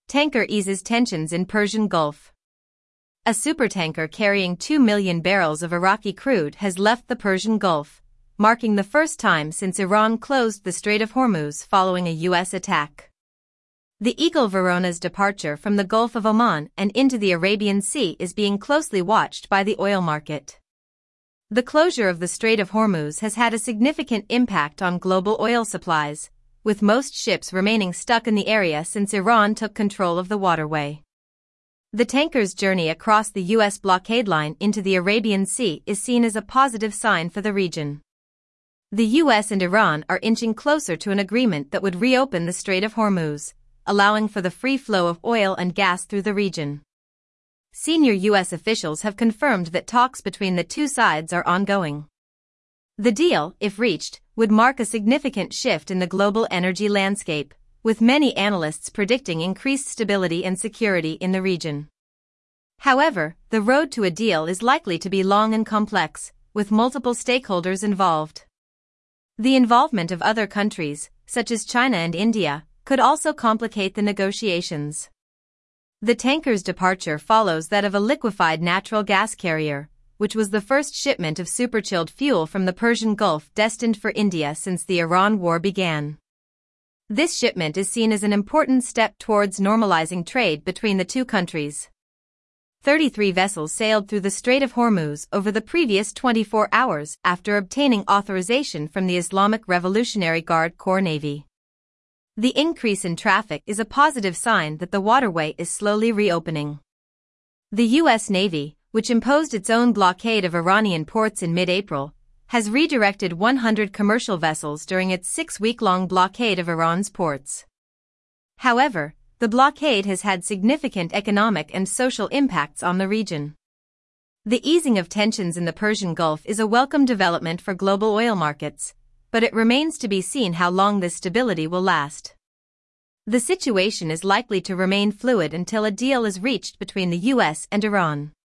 Tanker eases tensions in Persian Gulf. A supertanker carrying 2 million barrels of Iraqi crude has left the Persian Gulf, marking the first time since Iran closed the Strait of Hormuz following a U.S. attack. The Eagle Verona's departure from the Gulf of Oman and into the Arabian Sea is being closely watched by the oil market. The closure of the Strait of Hormuz has had a significant impact on global oil supplies, with most ships remaining stuck in the area since Iran took control of the waterway. The tanker's journey across the U.S. blockade line into the Arabian Sea is seen as a positive sign for the region. The U.S. and Iran are inching closer to an agreement that would reopen the Strait of Hormuz, allowing for the free flow of oil and gas through the region. Senior U.S. officials have confirmed that talks between the two sides are ongoing. The deal, if reached, would mark a significant shift in the global energy landscape, with many analysts predicting increased stability and security in the region. However, the road to a deal is likely to be long and complex, with multiple stakeholders involved. The involvement of other countries, such as China and India, could also complicate the negotiations. The tanker's departure follows that of a liquefied natural gas carrier, which was the first shipment of superchilled fuel from the Persian Gulf destined for India since the Iran war began. This shipment is seen as an important step towards normalizing trade between the two countries. 33 vessels sailed through the Strait of Hormuz over the previous 24 hours after obtaining authorization from the Islamic Revolutionary Guard Corps Navy. The increase in traffic is a positive sign that the waterway is slowly reopening. The U.S. Navy, which imposed its own blockade of Iranian ports in mid-April, has redirected 100 commercial vessels during its 6-week-long blockade of Iran's ports. However, the blockade has had significant economic and social impacts on the region. The easing of tensions in the Persian Gulf is a welcome development for global oil markets, but it remains to be seen how long this stability will last. The situation is likely to remain fluid until a deal is reached between the U.S. and Iran.